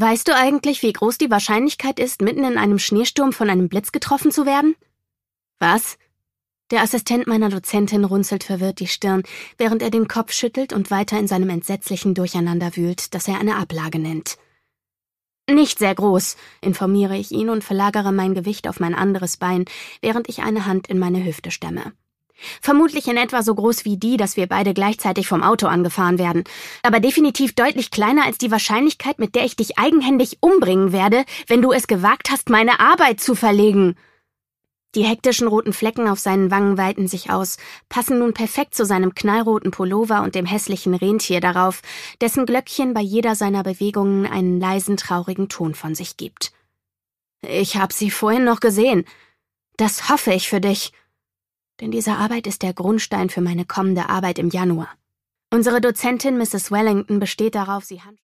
Weißt du eigentlich, wie groß die Wahrscheinlichkeit ist, mitten in einem Schneesturm von einem Blitz getroffen zu werden? Was? Der Assistent meiner Dozentin runzelt verwirrt die Stirn, während er den Kopf schüttelt und weiter in seinem entsetzlichen Durcheinander wühlt, das er eine Ablage nennt. Nicht sehr groß, informiere ich ihn und verlagere mein Gewicht auf mein anderes Bein, während ich eine Hand in meine Hüfte stemme. Vermutlich in etwa so groß wie die, dass wir beide gleichzeitig vom Auto angefahren werden, aber definitiv deutlich kleiner als die Wahrscheinlichkeit, mit der ich dich eigenhändig umbringen werde, wenn du es gewagt hast, meine Arbeit zu verlegen. Die hektischen roten Flecken auf seinen Wangen weiten sich aus, passen nun perfekt zu seinem knallroten Pullover und dem hässlichen Rentier darauf, dessen Glöckchen bei jeder seiner Bewegungen einen leisen, traurigen Ton von sich gibt. Ich habe sie vorhin noch gesehen. Das hoffe ich für dich. Denn diese Arbeit ist der Grundstein für meine kommende Arbeit im Januar. Unsere Dozentin Mrs. Wellington besteht darauf, sie